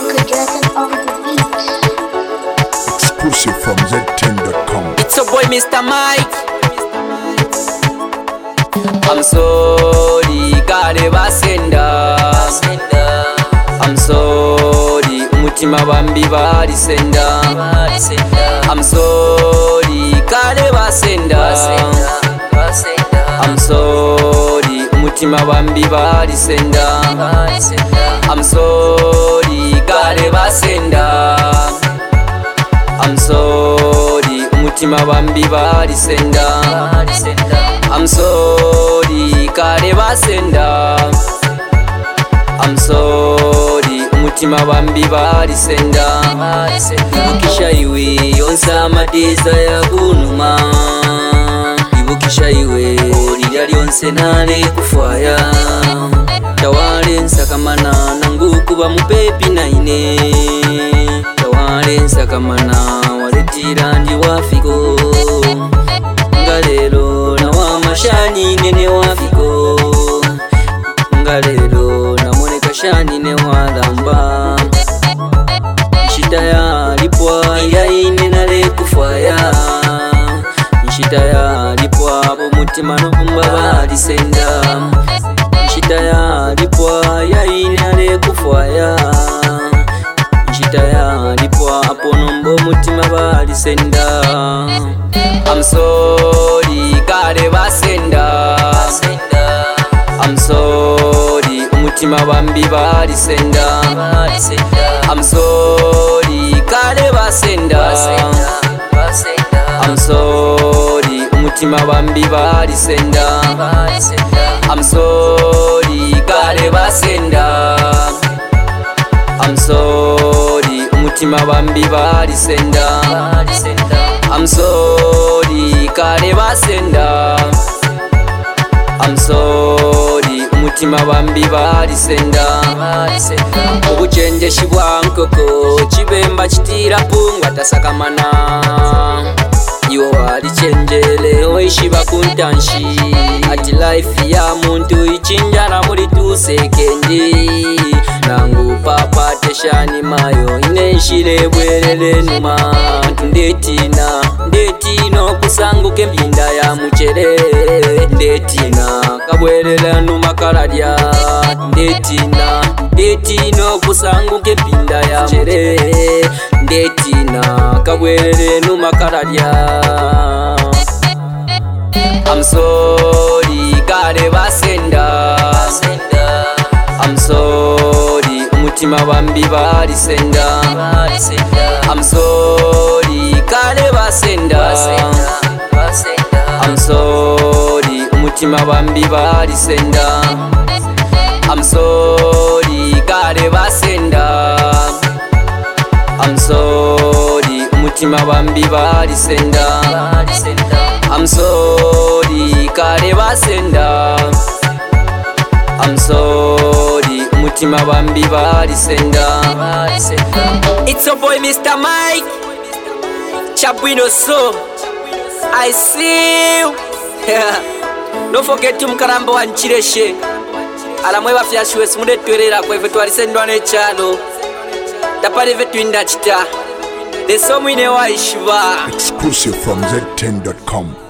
Uncle Jonathan on the beat. Exclusive from Z10.com. It's a boy Mr. Mike. I'm sorry, kare basenda. I'm sorry, umutima bambi bari senda. I'm sorry, kare basenda. I'm sorry, umutima bambi bari senda. I'm sorry, kare basenda. I'm sorry, umutima bambi bari senda. I'm sorry, kare basenda. I'm sorry, umutima bambi bari senda. Ibukisha iwe yonsa amadeza yagunuma. Ibukisha iwe lirya lyonse nale kufaya. Tawale nsakamana nangu kuba mupepi naine. Tawale nsakamana waletira ndi wafiko. Ngalelo na wamashani nene wafiko. Ngalelo na moneka shani ne walamba. Nshita ya lipwa ya ine nale kufaya. Nshita ya lipwa abo mutima no kumba bali senda. Nshita ya lipwa ya ine nale kufaya. Nshita ya lipwa apo nombo mutima bali senda. I'm sorry, kare basenda. I'm sorry, umutima bambi bari senda. I'm sorry, kare basenda. I'm sorry, umutima bambi bari senda. I'm sorry, kare basenda. I'm sorry, umutima bambi bari senda. I'm sorry, kare basenda. I'm sorry, umutima bambi bari senda. Obuchenjeshi bwa nkoko chibemba chitira pungwa tasakamana. Iwo wali chenjele oishi bakuntanshi. Ati life ya muntu ichinjana muri tusekendi. Nangu papa teshani mayo inenshire bwerele numa. Ndetina kusanguke mpinda ya muchere. Ndetina kabwerele numa karadya. Ndetina kusanguke mpinda ya muchere. Ndetina kabwerele numa karadya. I'm sorry, kare basenda. I'm sorry, umutima bambi bari senda. I'm sorry, kare basenda. I'm sorry, umutima bambi bari senda. I'm sorry, kare basenda. I'm sorry, umutima bambi bari senda. I'm sorry, kare basenda. I'm sorry, umutima bambi bari senda. It's a boy Mr. Mike Chabwino so I see you. Don't forget to mkaramba wa nchireshe. Alamwe bafyashiwe simude twerera kwa ife twarisendwa nechalo. Tapale vetu indachita. The song we know is Exclusive from Z10.com.